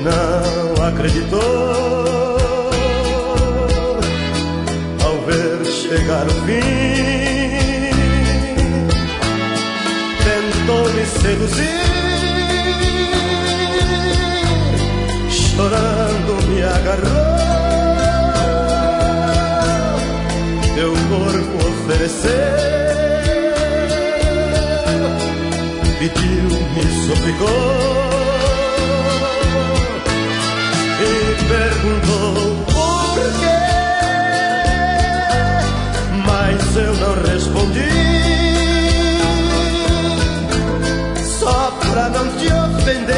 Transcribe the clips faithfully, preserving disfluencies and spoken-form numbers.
não acreditou ao ver chegar o fim. Tentou me seduzir, chorando me agarrou, teu corpo ofereceu, pediu, me suplicou e perguntou por quê, mas eu não respondi, só pra não te ofender.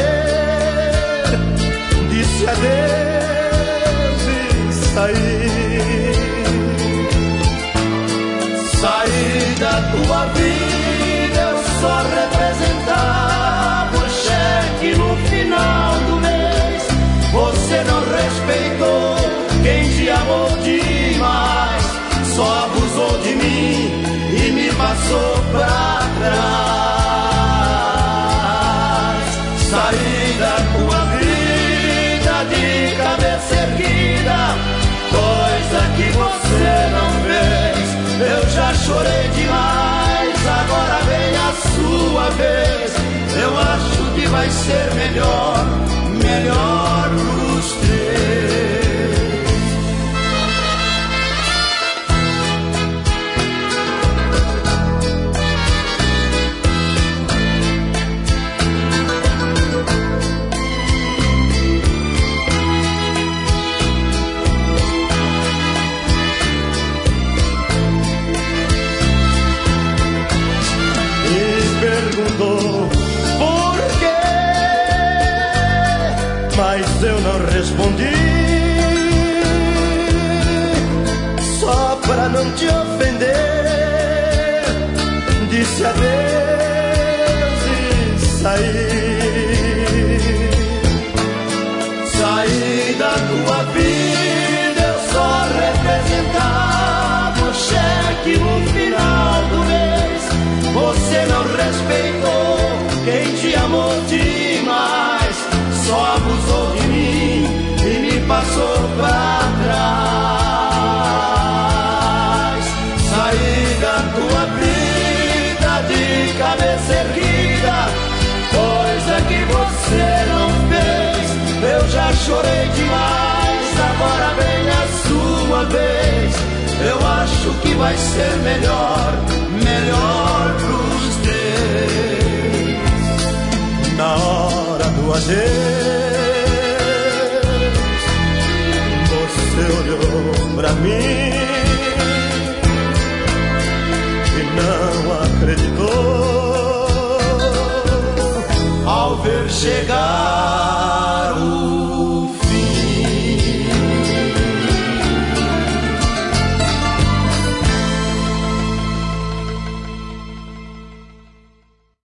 Disse adeus e saí. Saí da tua vida, eu só representava o cheque no final do mês. Você não respeitou quem te amou demais, só abusou de mim e me passou pra trás. Saí da tua vida de cabeça erguida, coisa que você não fez. Eu já chorei demais, agora vem a sua vez. Eu acho que vai ser melhor, melhor pros três. Perguntou por quê, mas eu não respondi, só pra não te ofender. Disse adeus e saí. Saí da tua vida, eu só representava o cheque no final do mês. Você não respeitou quem te amou demais, só abusou de mim e me passou pra trás. Saí da tua vida de cabeça erguida, coisa que você não fez. Eu já chorei demais, agora vem a sua vez. Eu acho que vai ser melhor, melhor pros três. Na hora do adeus, você olhou pra mim e não acreditou ao ver chegar